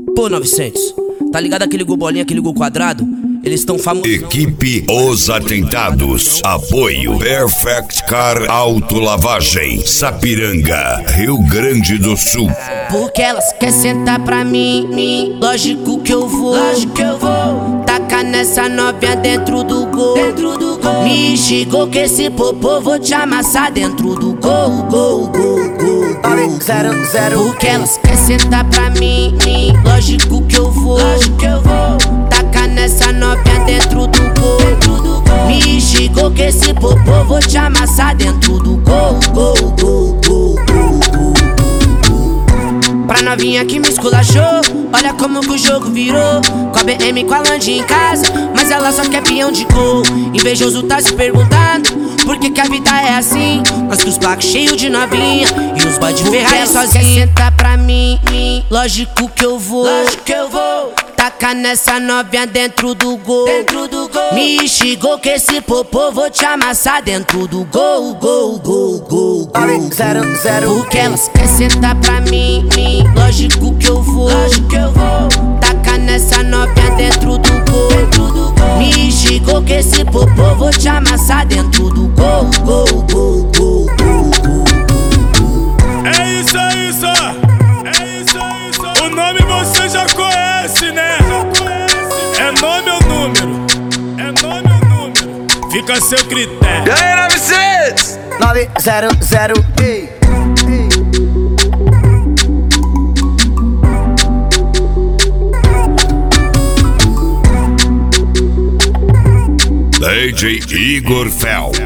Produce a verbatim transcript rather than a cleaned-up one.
Pô, novecentos, tá ligado aquele gol bolinha, aquele gol quadrado? Eles estão famosos. Equipe Os Atentados. Apoio Perfect Car Autolavagem, Sapiranga, Rio Grande do Sul. Porque elas querem sentar pra mim, mim. Lógico que eu vou, lógico que eu vou. Tacar nessa novinha dentro do gol, dentro do gol. Me xingou que esse popô vou te amassar dentro do gol, gol, gol, gol, gol. Zero, zero. Porque elas querem sentar pra mim, mim. Lógico que eu vou, lógico que eu vou. Tacar nessa novinha dentro do gol, dentro do gol. Me xingou que esse popô vou te amassar dentro do gol, gol, gol, gol, gol, gol. Pra novinha que me esculachou, olha como que o jogo virou. Com a B M, com a Land em casa, mas ela só quer peão de gol. Invejoso tá se perguntando por que que a vida é assim. Nós com os placos cheios de novinha e os boy de Ferrari sozinho. Sentar pra mim, mim, lógico que eu vou, lógico que eu vou. Tacar nessa novinha dentro do gol, dentro do gol. Me xingou que esse popô vou te amassar dentro do gol, gol, gol, gol, gol. Zero, zero. Porque elas querem sentar pra mim, mim. Lógico que eu vou, lógico que eu vou. Tacar nessa novinha dentro do gol, dentro do gol. Me xingou que esse popô vou te amassar dentro do gol, gol, gol, gol, gol, gol. É isso, é isso, é isso, é isso. O nome você já conhece, né? É nome ou número? É nome ou número? Fica a seu critério. E aí, novecentos? nove zero zero. Ei, ei. D J Igor Fel.